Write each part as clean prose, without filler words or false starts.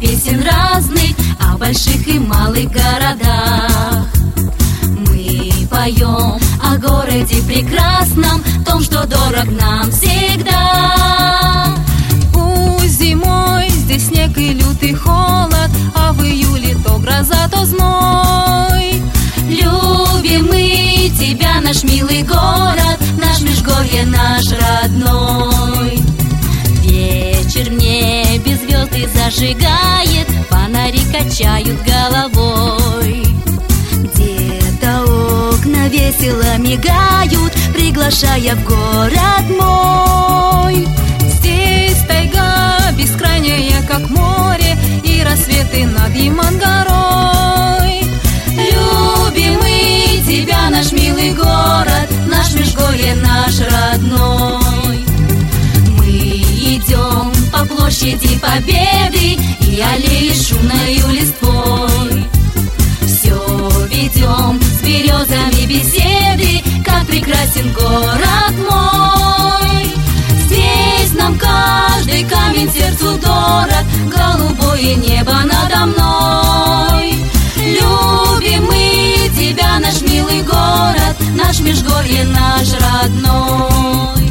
песен разных о больших и малых городах. Мы поем о городе прекрасном, том, что дорог нам всегда. Пусть зимой здесь снег и лютый холод, а в июле то гроза, то зной. Любим мы тебя, наш милый город, наш Межгорье, наш родной. Вечер в небе звезды зажигает, фонари качают головой. Где-то окна весело мигают, приглашая в город мой. Здесь тайга бескрайняя, как море, и рассветы над Яман-горой. Любим мы тебя, наш милый город, наш Межгорье, наш родной. Мы идем по площади Победы и аллеи шумною листвой. Все ведем с березами беседы, как прекрасен город мой. Здесь нам каждый камень сердцу дорог, голубое небо надо мной. Любим мы тебя, наш милый город, наш Межгорье, наш родной.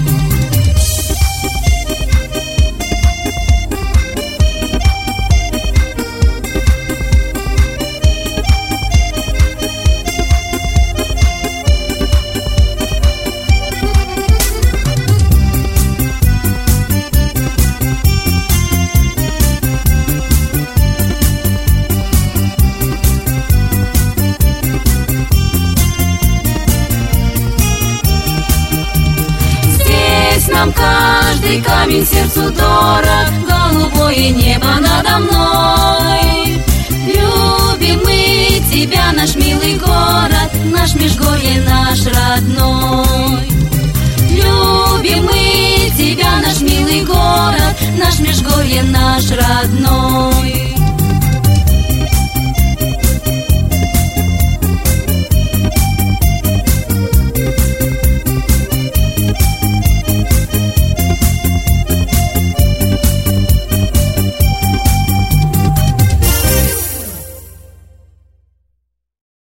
Нам каждый камень сердцу дорог, голубое небо надо мной. Любим мы тебя, наш милый город, наш Межгорье, наш родной. Любим мы тебя, наш милый город, наш Межгорье, наш родной.